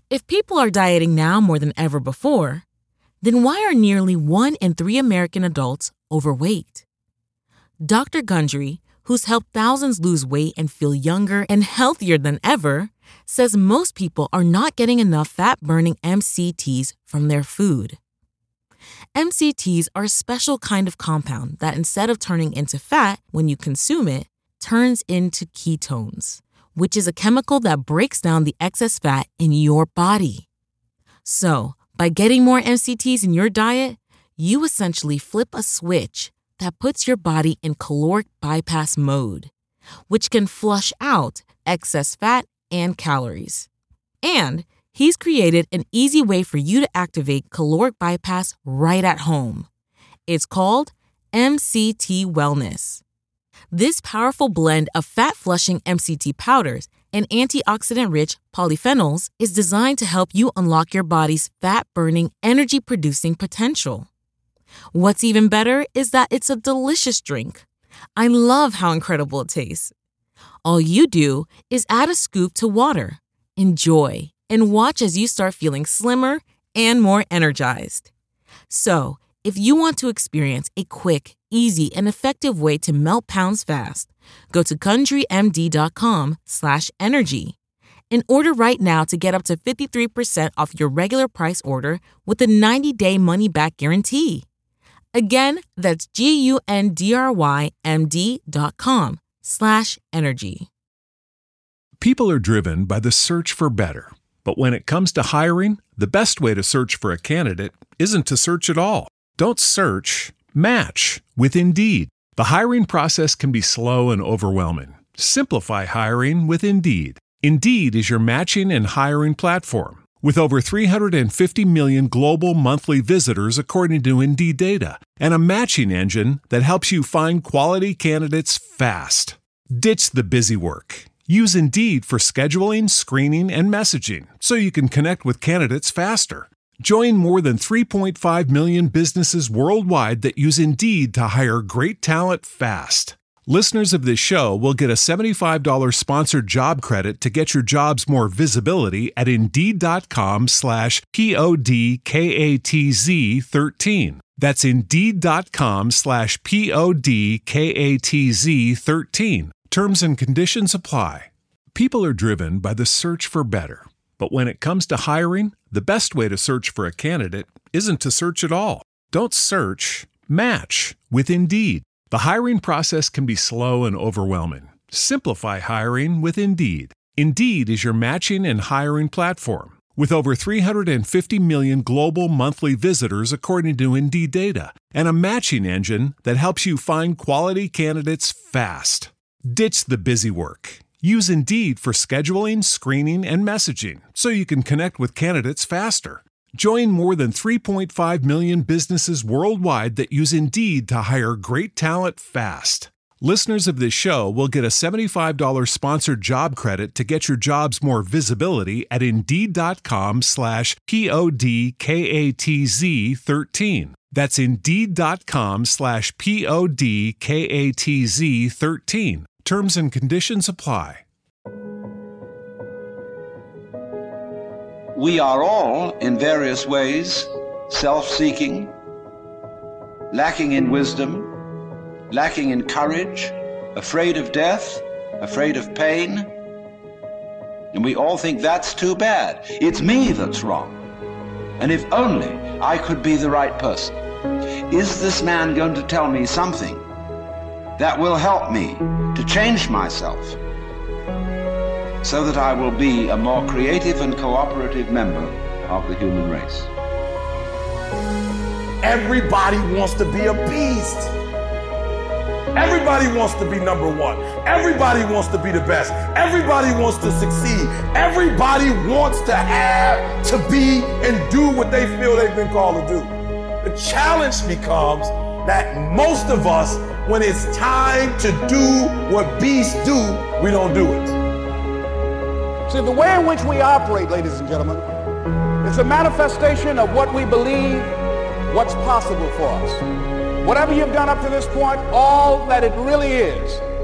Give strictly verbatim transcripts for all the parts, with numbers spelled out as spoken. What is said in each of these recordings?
If people are dieting now more than ever before, then why are nearly one in three American adults overweight? Doctor Gundry, who's helped thousands lose weight and feel younger and healthier than ever, says most people are not getting enough fat-burning M C Ts from their food. M C Ts are a special kind of compound that, instead of turning into fat when you consume it, turns into ketones, which is a chemical that breaks down the excess fat in your body. So, by getting more M C Ts in your diet, you essentially flip a switch that puts your body in caloric bypass mode, which can flush out excess fat and calories. And he's created an easy way for you to activate caloric bypass right at home. It's called M C T Wellness. This powerful blend of fat-flushing M C T powders and antioxidant-rich polyphenols is designed to help you unlock your body's fat-burning, energy-producing potential. What's even better is that it's a delicious drink. I love how incredible it tastes. All you do is add a scoop to water, enjoy, and watch as you start feeling slimmer and more energized. So, if you want to experience a quick, easy, and effective way to melt pounds fast, go to GundryMD.com slash energy and order right now to get up to fifty-three percent off your regular price order with a ninety-day money-back guarantee. Again, that's G-U-N-D-R-Y-M-D.com slash energy. People are driven by the search for better. But when it comes to hiring, the best way to search for a candidate isn't to search at all. Don't search, match with Indeed. The hiring process can be slow and overwhelming. Simplify hiring with Indeed. Indeed is your matching and hiring platform. With over three hundred fifty million global monthly visitors according to Indeed data, and a matching engine that helps you find quality candidates fast. Ditch the busy work. Use Indeed for scheduling, screening, and messaging so you can connect with candidates faster. Join more than three point five million businesses worldwide that use Indeed to hire great talent fast. Listeners of this show will get a seventy-five dollars sponsored job credit to get your jobs more visibility at Indeed.com slash P-O-D-K-A-T-Z 13. That's Indeed.com slash P-O-D-K-A-T-Z 13. Terms and conditions apply. People are driven by the search for better. But when it comes to hiring, the best way to search for a candidate isn't to search at all. Don't search, match with Indeed. The hiring process can be slow and overwhelming. Simplify hiring with Indeed. Indeed is your matching and hiring platform. With over three hundred fifty million global monthly visitors according to Indeed data, and a matching engine that helps you find quality candidates fast. Ditch the busy work. Use Indeed for scheduling, screening, and messaging so you can connect with candidates faster. Join more than three point five million businesses worldwide that use Indeed to hire great talent fast. Listeners of this show will get a seventy-five dollars sponsored job credit to get your jobs more visibility at Indeed.com slash P-O-D-K-A-T-Z 13. That's Indeed.com slash P-O-D-K-A-T-Z 13. Terms and conditions apply. We are all, in various ways, self-seeking, lacking in wisdom, lacking in courage, afraid of death, afraid of pain, and we all think that's too bad. It's me that's wrong. And if only I could be the right person. Is this man going to tell me something that will help me to change myself so that I will be a more creative and cooperative member of the human race? Everybody wants to be a beast. Everybody wants to be number one. Everybody wants to be the best. Everybody wants to succeed. Everybody wants to have, to be, and do what they feel they've been called to do. The challenge becomes that most of us, when it's time to do what beasts do, we don't do it. See, the way in which we operate, ladies and gentlemen, is a manifestation of what we believe, what's possible for us. Whatever you've done up to this point, all that it really is,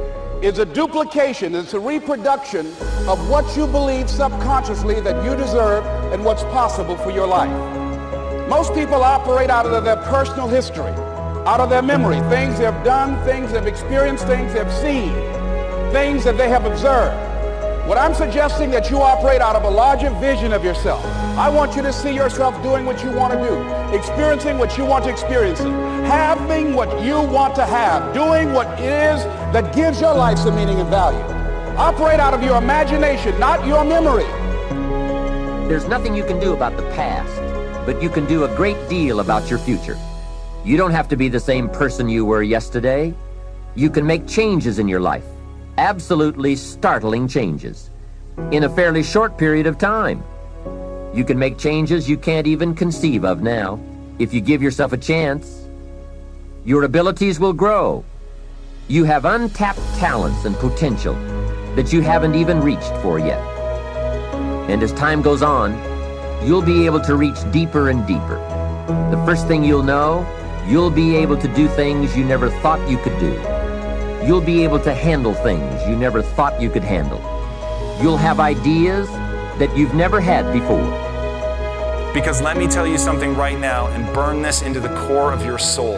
is a duplication, it's a reproduction of what you believe subconsciously that you deserve and what's possible for your life. Most people operate out of their personal history, out of their memory, things they've done, things they've experienced, things they've seen, things that they have observed. What I'm suggesting that you operate out of a larger vision of yourself. I want you to see yourself doing what you want to do, experiencing what you want to experience, having what you want to have, doing what it is that gives your life some meaning and value. Operate out of your imagination, not your memory. There's nothing you can do about the past, but you can do a great deal about your future. You don't have to be the same person you were yesterday. You can make changes in your life. Absolutely startling changes in a fairly short period of time. You can make changes you can't even conceive of now if you give yourself a chance. Your abilities will grow. You have untapped talents and potential that you haven't even reached for yet. And as time goes on, you'll be able to reach deeper and deeper. The first thing you'll know, you'll be able to do things you never thought you could do. You'll be able to handle things you never thought you could handle. You'll have ideas that you've never had before. Because let me tell you something right now and burn this into the core of your soul.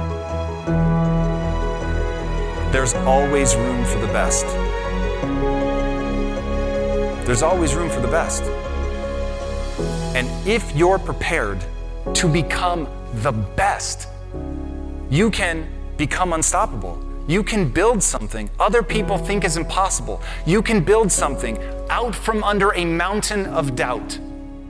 There's always room for the best. There's always room for the best. And if you're prepared to become the best, you can become unstoppable. You can build something other people think is impossible. You can build something out from under a mountain of doubt.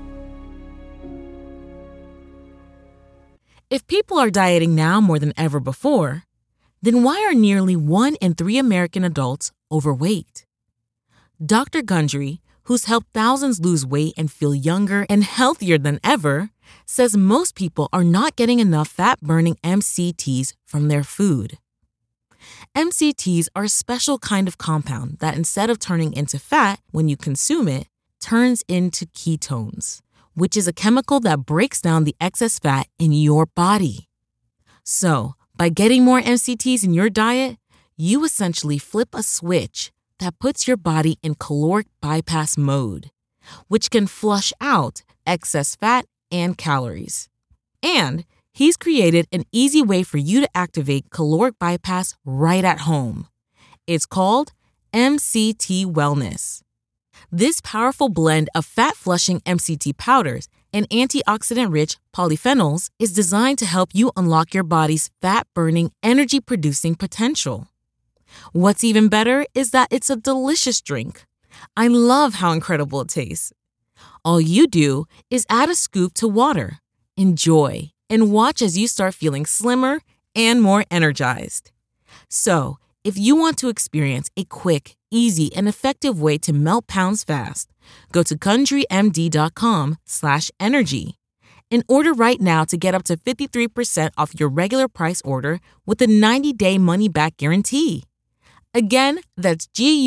If people are dieting now more than ever before, then why are nearly one in three American adults overweight? Doctor Gundry, who's helped thousands lose weight and feel younger and healthier than ever, says most people are not getting enough fat-burning M C Ts from their food. M C Ts are a special kind of compound that instead of turning into fat when you consume it, turns into ketones, which is a chemical that breaks down the excess fat in your body. So, by getting more M C Ts in your diet, you essentially flip a switch that puts your body in caloric bypass mode, which can flush out excess fat and calories. And he's created an easy way for you to activate caloric bypass right at home. It's called M C T Wellness. This powerful blend of fat-flushing M C T powders and antioxidant-rich polyphenols is designed to help you unlock your body's fat-burning, energy-producing potential. What's even better is that it's a delicious drink. I love how incredible it tastes. All you do is add a scoop to water, enjoy, and watch as you start feeling slimmer and more energized. So, if you want to experience a quick, easy, and effective way to melt pounds fast, go to GundryMD.com slash energy and order right now to get up to fifty-three percent off your regular price order with a ninety-day money-back guarantee. Again, that's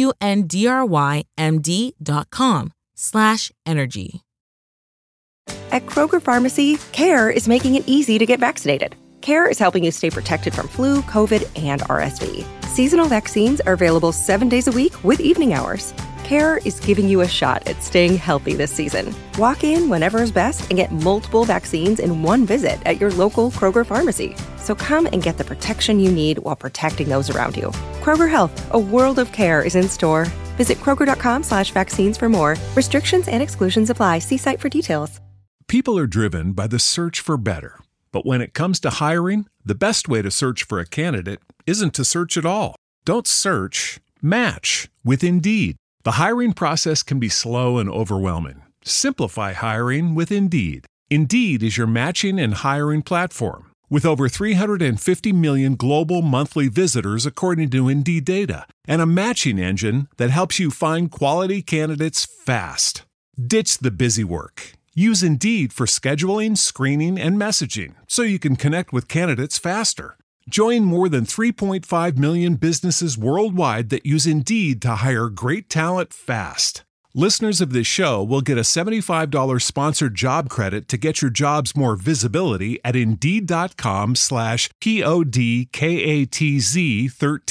G-U-N-D-R-Y-M-D.com slash energy. At Kroger Pharmacy, CARE is making it easy to get vaccinated. CARE is helping you stay protected from flu, COVID, and R S V. Seasonal vaccines are available seven days a week with evening hours. CARE is giving you a shot at staying healthy this season. Walk in whenever is best and get multiple vaccines in one visit at your local Kroger Pharmacy. So come and get the protection you need while protecting those around you. Kroger Health, a world of care is in store. Visit Kroger.com slash vaccines for more. Restrictions and exclusions apply. See site for details. People are driven by the search for better. But when it comes to hiring, the best way to search for a candidate isn't to search at all. Don't search, match with Indeed. The hiring process can be slow and overwhelming. Simplify hiring with Indeed. Indeed is your matching and hiring platform. With over three hundred fifty million global monthly visitors according to Indeed data, and a matching engine that helps you find quality candidates fast. Ditch the busy work. Use Indeed for scheduling, screening, and messaging so you can connect with candidates faster. Join more than three point five million businesses worldwide that use Indeed to hire great talent fast. Listeners of this show will get a seventy-five dollars sponsored job credit to get your jobs more visibility at Indeed.com slash P-O-D-K-A-T-Z 13.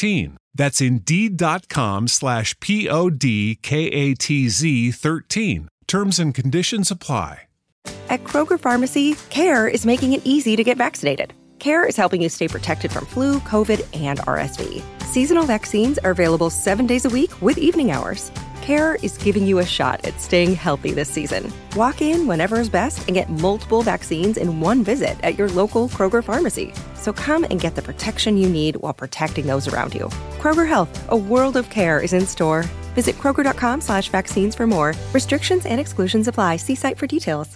That's Indeed.com slash P O D K A T Z thirteen. Terms and conditions apply. At Kroger Pharmacy, CARE is making it easy to get vaccinated. CARE is helping you stay protected from flu, COVID, and R S V. Seasonal vaccines are available seven days a week with evening hours. CARE is giving you a shot at staying healthy this season. Walk in whenever is best and get multiple vaccines in one visit at your local Kroger pharmacy. So come and get the protection you need while protecting those around you. Kroger Health, a world of care is in store. Visit Kroger.com slash vaccines for more. Restrictions and exclusions apply. See site for details.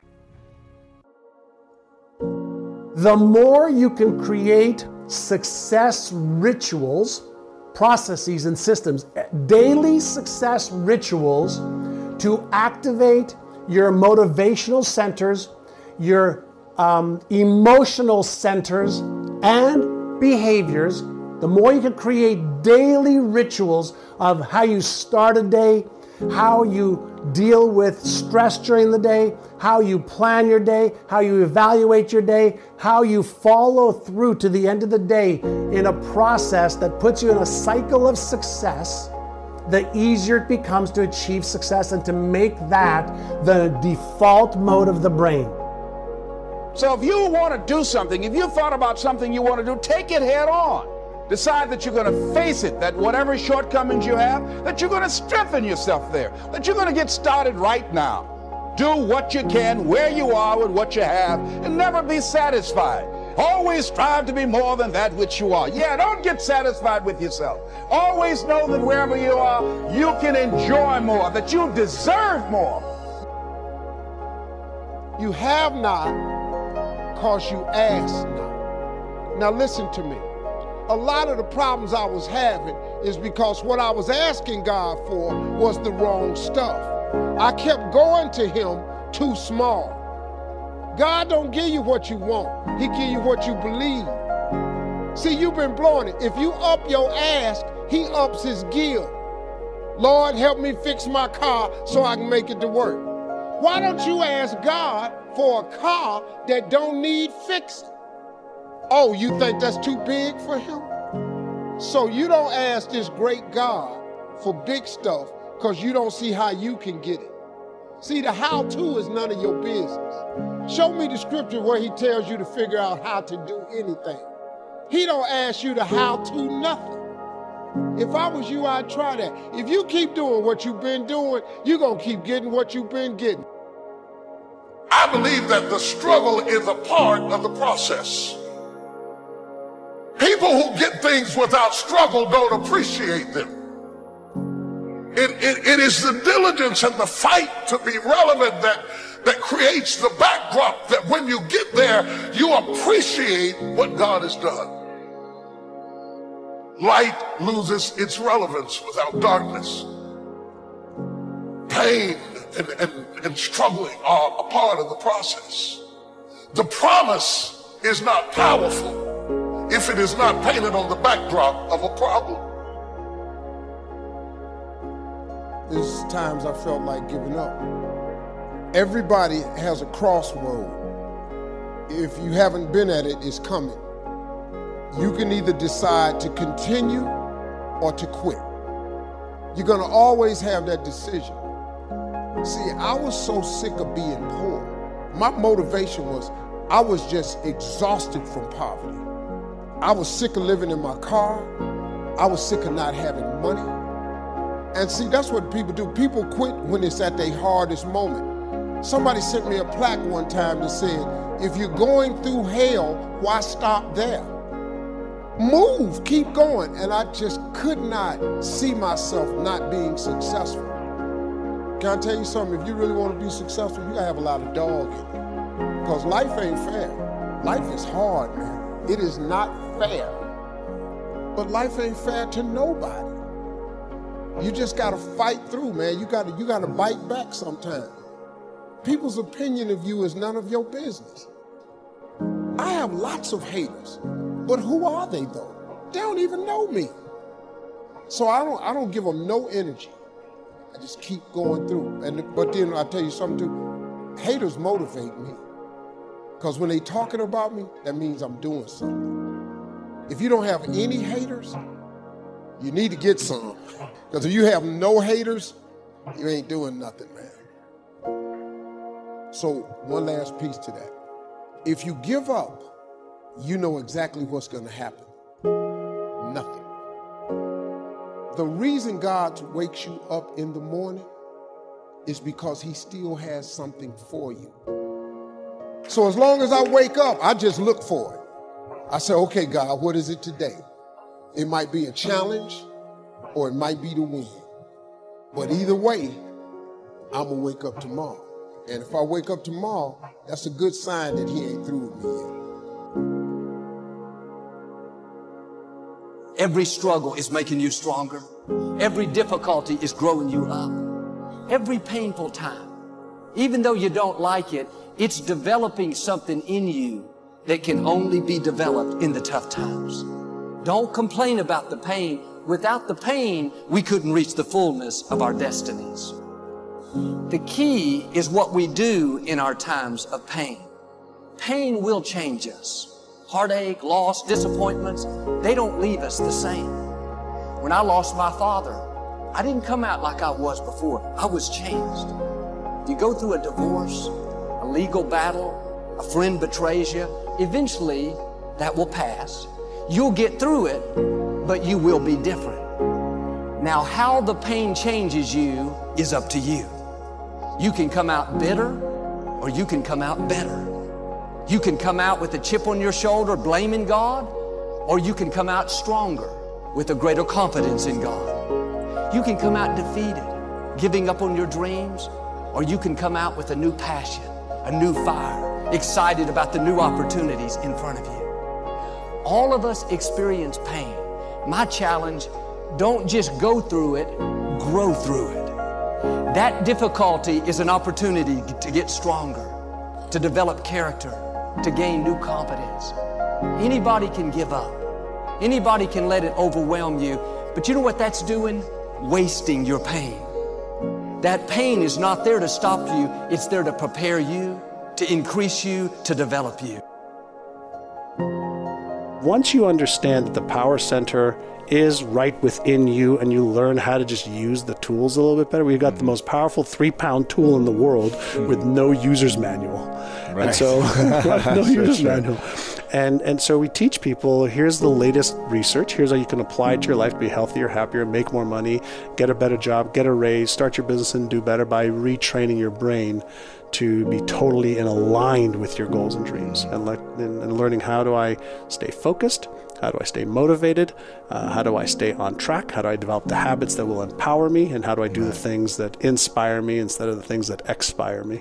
The more you can create success rituals, processes, and systems, daily success rituals to activate your motivational centers, your um, emotional centers, and behaviors, the more you can create daily rituals of how you start a day, how you deal with stress during the day, how you plan your day, how you evaluate your day, how you follow through to the end of the day in a process that puts you in a cycle of success, the easier it becomes to achieve success and to make that the default mode of the brain. So if you want to do something, if you thought about something you want to do, take it head on. Decide that you're going to face it, that whatever shortcomings you have, that you're going to strengthen yourself there, that you're going to get started right now. Do what you can, where you are with what you have, and never be satisfied. Always strive to be more than that which you are. Yeah, don't get satisfied with yourself. Always know that wherever you are, you can enjoy more, that you deserve more. You have not because you ask not. Now listen to me. A lot of the problems I was having is because what I was asking God for was the wrong stuff. I kept going to him too small. God don't give you what you want. He give you what you believe. See, you've been blowing it. If you up your ask, he ups his gill. Lord, help me fix my car so I can make it to work. Why don't you ask God for a car that don't need fixing? Oh, you think that's too big for him? So you don't ask this great God for big stuff because you don't see how you can get it. See, the how-to is none of your business. Show me the scripture where he tells you to figure out how to do anything. He don't ask you to how-to nothing. If I was you, I'd try that. If you keep doing what you've been doing, you're going to keep getting what you've been getting. I believe that the struggle is a part of the process. People who get things without struggle don't appreciate them. It, it, it is the diligence and the fight to be relevant that, that creates the backdrop that when you get there, you appreciate what God has done. Light loses its relevance without darkness. Pain and, and, and struggling are a part of the process. The promise is not powerful if it is not painted on the backdrop of a problem. There's times I felt like giving up. Everybody has a crossroad. If you haven't been at it, it's coming. You can either decide to continue or to quit. You're gonna always have that decision. See, I was so sick of being poor. My motivation was, I was just exhausted from poverty. I was sick of living in my car. I was sick of not having money. And see, that's what people do. People quit when it's at their hardest moment. Somebody sent me a plaque one time that said, if you're going through hell, why stop there? Move, keep going. And I just could not see myself not being successful. Can I tell you something? If you really want to be successful, you gotta have a lot of dog in you. Because life ain't fair. Life is hard, man. It is not fair. But life ain't fair to nobody. You just gotta fight through, man. You gotta, you gotta bite back sometimes. People's opinion of you is none of your business. I have lots of haters, but who are they though? They don't even know me. So I don't, I don't give them no energy. I just keep going through. And but then I tell you something too. Haters motivate me. Because when they talking about me, that means I'm doing something. If you don't have any haters, You need to get some. Because if you have no haters, you ain't doing nothing, man. So one last piece to that. If you give up, you know exactly what's going to happen. Nothing. The reason God wakes you up in the morning is because he still has something for you. So as long as I wake up, I just look for it. I say, okay, God, what is it today? It might be a challenge or it might be the win. But either way, I'm going to wake up tomorrow. And if I wake up tomorrow, that's a good sign that he ain't through with me yet. Every struggle is making you stronger. Every difficulty is growing you up. Every painful time, even though you don't like it, it's developing something in you that can only be developed in the tough times. Don't complain about the pain. Without the pain, we couldn't reach the fullness of our destinies. The key is what we do in our times of pain. Pain will change us. Heartache, loss, disappointments, they don't leave us the same. When I lost my father, I didn't come out like I was before. I was changed. You go through a divorce, a legal battle, a friend betrays you, eventually that will pass. You'll get through it, but you will be different. Now, how the pain changes you is up to you. You can come out bitter, or you can come out better. You can come out with a chip on your shoulder blaming God, or you can come out stronger with a greater confidence in God. You can come out defeated, giving up on your dreams, or you can come out with a new passion, a new fire, excited about the new opportunities in front of you. All of us experience pain. My challenge, don't just go through it, grow through it. That difficulty is an opportunity to get stronger, to develop character, to gain new confidence. Anybody can give up. Anybody can let it overwhelm you. But you know what that's doing? Wasting your pain. That pain is not there to stop you. It's there to prepare you, to increase you, to develop you. Once you understand that the power center is right within you and you learn how to just use the tools a little bit better, we've got the most powerful three-pound tool in the world with no user's manual. Right. And so, no user's sure. manual. And and so we teach people, here's the latest research, here's how you can apply it to your life to be healthier, happier, make more money, get a better job, get a raise, start your business and do better by retraining your brain to be totally and aligned with your goals and dreams, and, le- and, and learning how do I stay focused, how do I stay motivated, uh, how do I stay on track, how do I develop the habits that will empower me, and how do I do the things that inspire me instead of the things that expire me.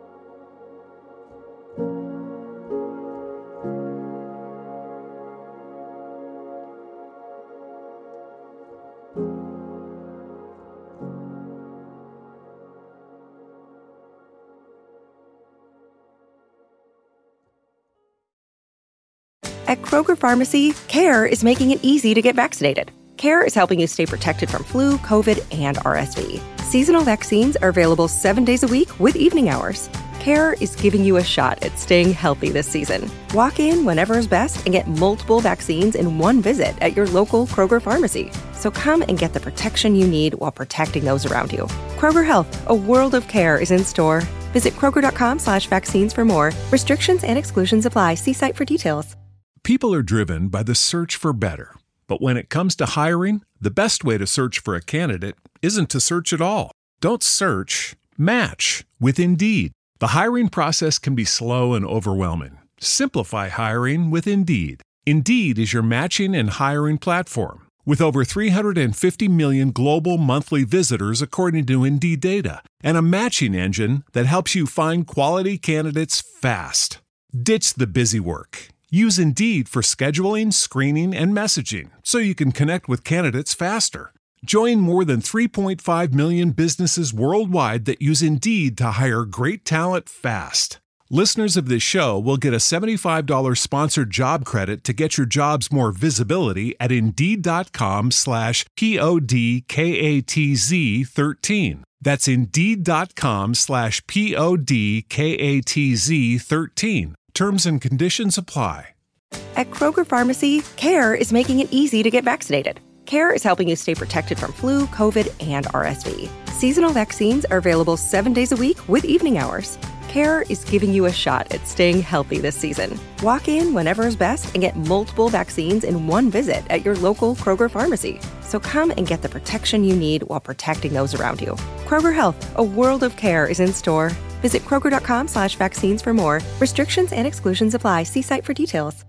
At Kroger Pharmacy, CARE is making it easy to get vaccinated. CARE is helping you stay protected from flu, COVID, and R S V. Seasonal vaccines are available seven days a week with evening hours. CARE is giving you a shot at staying healthy this season. Walk in whenever is best and get multiple vaccines in one visit at your local Kroger Pharmacy. So come and get the protection you need while protecting those around you. Kroger Health, a world of care is in store. Visit Kroger.com slash vaccines for more. Restrictions and exclusions apply. See site for details. People are driven by the search for better. But when it comes to hiring, the best way to search for a candidate isn't to search at all. Don't search, match with Indeed. The hiring process can be slow and overwhelming. Simplify hiring with Indeed. Indeed is your matching and hiring platform. With over three hundred fifty million global monthly visitors according to Indeed data, and a matching engine that helps you find quality candidates fast. Ditch the busy work. Use Indeed for scheduling, screening, and messaging so you can connect with candidates faster. Join more than three point five million businesses worldwide that use Indeed to hire great talent fast. Listeners of this show will get a seventy-five dollars sponsored job credit to get your jobs more visibility at Indeed.com slash P-O-D-K-A-T-Z 13. That's Indeed.com slash P-O-D-K-A-T-Z 13. Terms and conditions apply. At Kroger Pharmacy, CARE is making it easy to get vaccinated. CARE is helping you stay protected from flu, COVID, and R S V. Seasonal vaccines are available seven days a week with evening hours. CARE is giving you a shot at staying healthy this season. Walk in whenever is best and get multiple vaccines in one visit at your local Kroger pharmacy. So come and get the protection you need while protecting those around you. Kroger Health, a world of care, is in store. Visit Kroger.com slash vaccines for more. Restrictions and exclusions apply. See site for details.